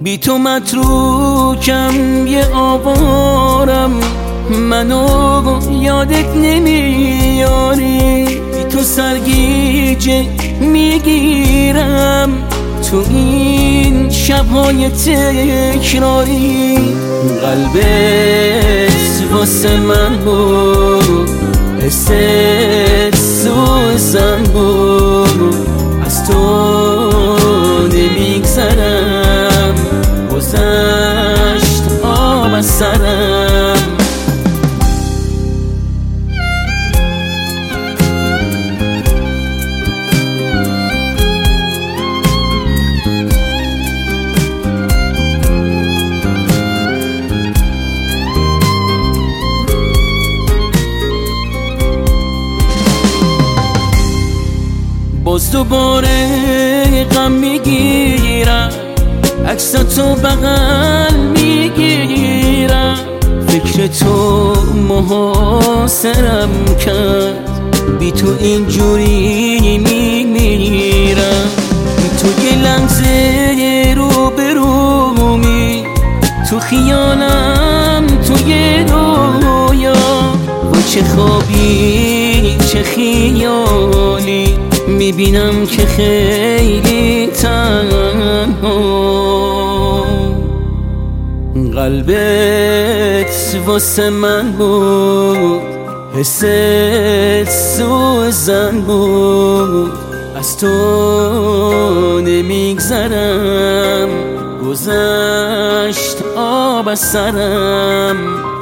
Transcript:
بی تو متروکم یه آوارم، منو یادت نمیاری. بی تو سرگیجه میگیرم تو این شبهای تکراری. قلبت واسه من بود، حست سوزن بود، از تو نمیگذرم، گذشت آب از سرم. باز دوباره غم میگیرم، عکساتو بغل میگیرم، فکر تو محاصرم کرد، بی تو اینجوری میمیرم. تو یه لحظه رو به رومی، تو خیالم تو یه رویا، با چه خوابی چه خیالی، میبینم که خیلی تنها. قلبت واسه من بود، حست سوزن بود، از تو نمیگذرم، گذشت آب از سرم.